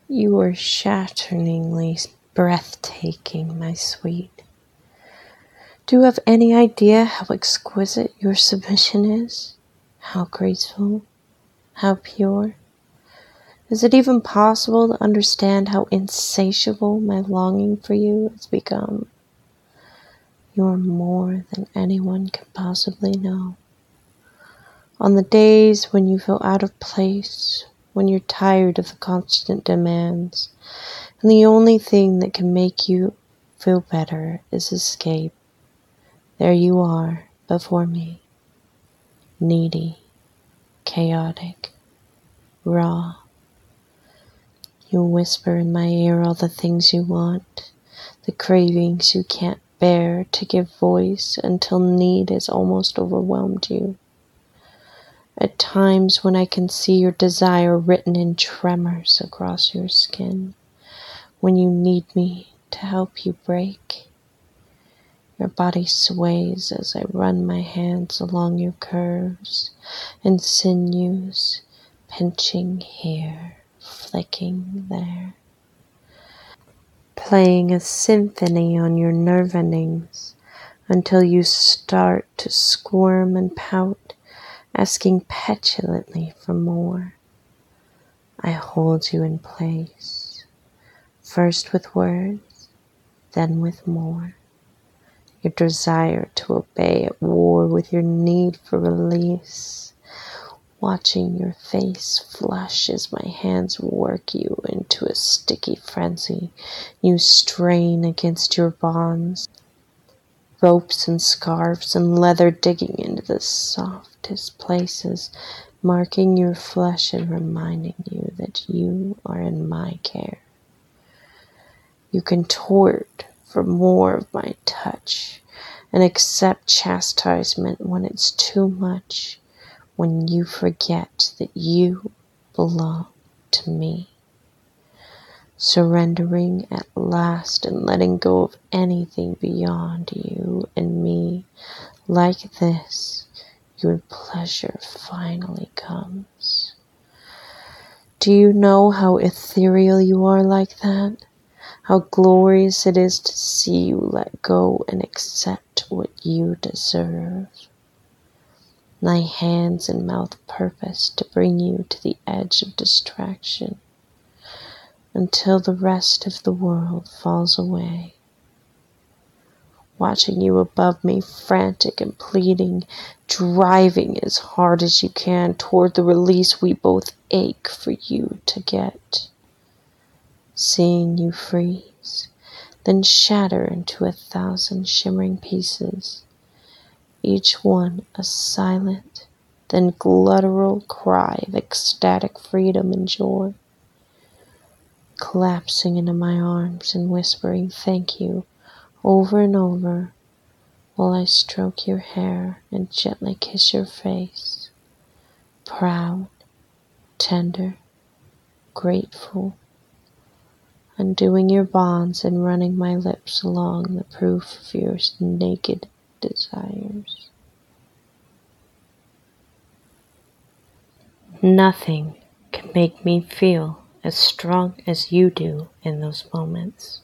You are shatteringly breathtaking, my sweet. Do you have any idea how exquisite your submission is? How graceful? How pure? Is it even possible to understand how insatiable my longing for you has become? You are more than anyone can possibly know. On the days when you feel out of place, when you're tired of the constant demands, and the only thing that can make you feel better is escape, there you are before me, needy, chaotic, raw. You whisper in my ear all the things you want, the cravings you can't bear to give voice until need has almost overwhelmed you. At times when I can see your desire written in tremors across your skin, when you need me to help you break. Your body sways as I run my hands along your curves and sinews, pinching here, flicking there, playing a symphony on your nerve endings until you start to squirm and pout, asking petulantly for more. I hold you in place, first with words, then with more. Your desire to obey at war with your need for release, watching your face flush as my hands work you into a sticky frenzy. You strain against your bonds, ropes and scarves and leather digging into the softest places, marking your flesh and reminding you that you are in my care. You contort for more of my touch and accept chastisement when it's too much, when you forget that you belong to me. Surrendering at last and letting go of anything beyond you and me. Like this, your pleasure finally comes. Do you know how ethereal you are like that? How glorious it is to see you let go and accept what you deserve. My hands and mouth purpose to bring you to the edge of distraction until the rest of the world falls away. Watching you above me, frantic and pleading, driving as hard as you can toward the release we both ache for you to get. Seeing you freeze, then shatter into 1,000 shimmering pieces, each one a silent, then guttural cry of ecstatic freedom and joy, collapsing into my arms and whispering thank you over and over while I stroke your hair and gently kiss your face, proud, tender, grateful, undoing your bonds and running my lips along the proof of your naked desires. Nothing can make me feel as strong as you do in those moments.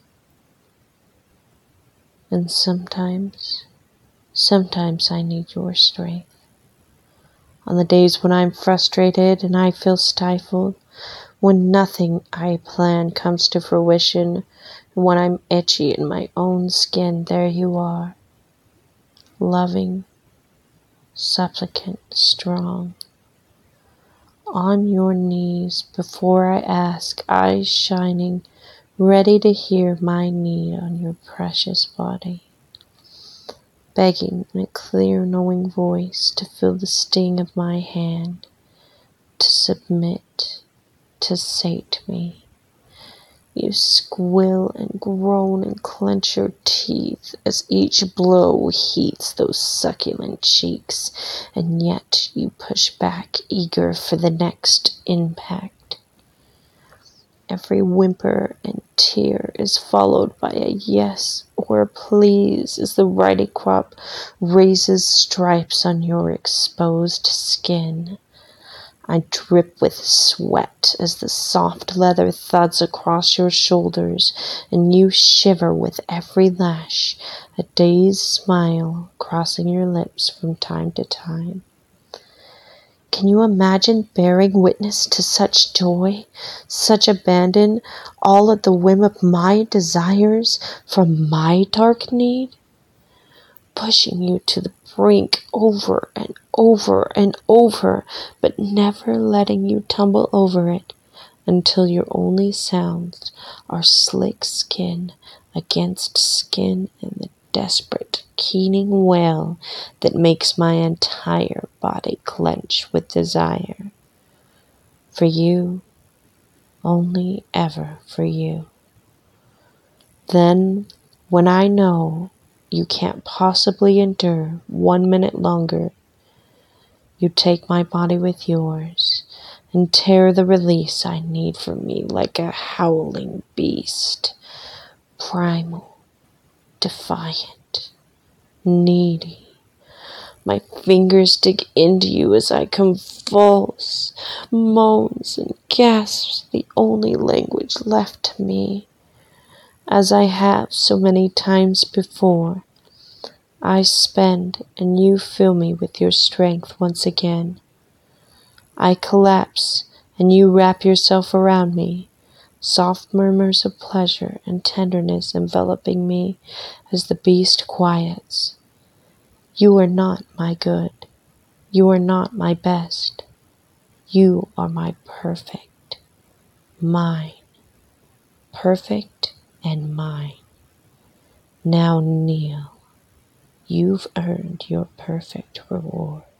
And sometimes I need your strength. On the days when I'm frustrated and I feel stifled, when nothing I plan comes to fruition, and when I'm itchy in my own skin, there you are, loving, supplicant, strong, on your knees before I ask, eyes shining, ready to hear my need on your precious body, begging in a clear knowing voice to feel the sting of my hand, to submit, to sate me. You squill and groan and clench your teeth as each blow heats those succulent cheeks, and yet you push back, eager for the next impact. Every whimper and tear is followed by a yes or a please as the riding crop raises stripes on your exposed skin. I drip with sweat as the soft leather thuds across your shoulders, and you shiver with every lash, a dazed smile crossing your lips from time to time. Can you imagine bearing witness to such joy, such abandon, all at the whim of my desires from my dark need? Pushing you to the brink over and over and over, but never letting you tumble over it until your only sounds are slick skin against skin and the desperate, keening wail that makes my entire body clench with desire. For you, only ever for you. Then, when I know you can't possibly endure 1 minute longer, you take my body with yours and tear the release I need from me like a howling beast, primal, defiant, needy. My fingers dig into you as I convulse, moans and gasps the only language left to me. As I have so many times before, I spend and you fill me with your strength once again. I collapse and you wrap yourself around me, soft murmurs of pleasure and tenderness enveloping me as the beast quiets. You are not my good. You are not my best. You are my perfect, mine, perfect and mine. Now kneel. You've earned your perfect reward.